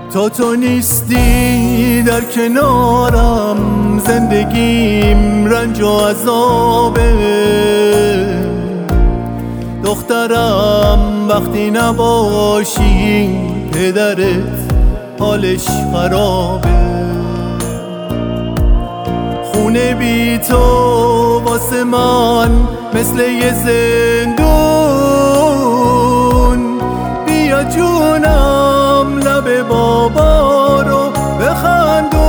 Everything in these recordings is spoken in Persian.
تا تو نیستی در کنارم، زندگیم رنج و عذابه. دخترم وقتی نباشی، پدرت حالش خرابه. خونه بی تو واسه من مثل یه زندون. بیا جونم لب بابا رو بخندون.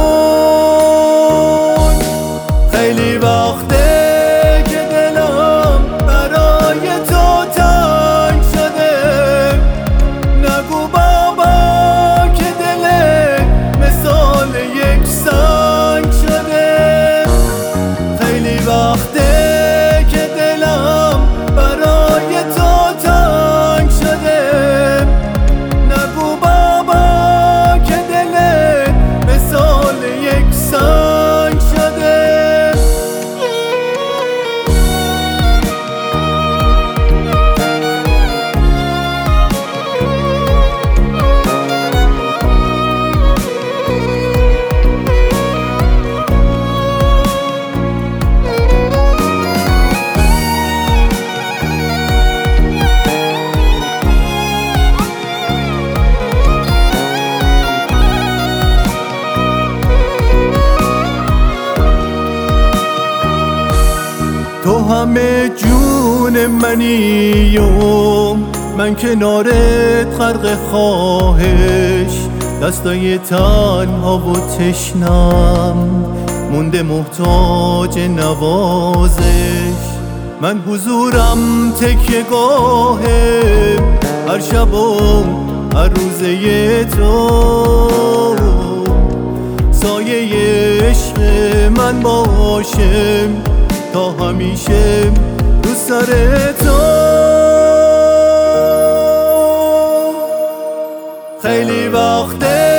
خیلی وقته که دلم برای تو تنگ شده. نگو بابا که دلت مثال یک سنگ شده. خیلی وقته که دلم برای تو تنگ شده. نگو بابا که دلت مثال یک سنگ شده. تو همه جون منی و من کنارت غرق خواهش. دستای تنها و تشنم مونده محتاج نوازش. من حضورم تکیه گاهه هر شب و هر روزه تو. سایه عشق من باشم تا همیشه رو سر تو. خیلی وقته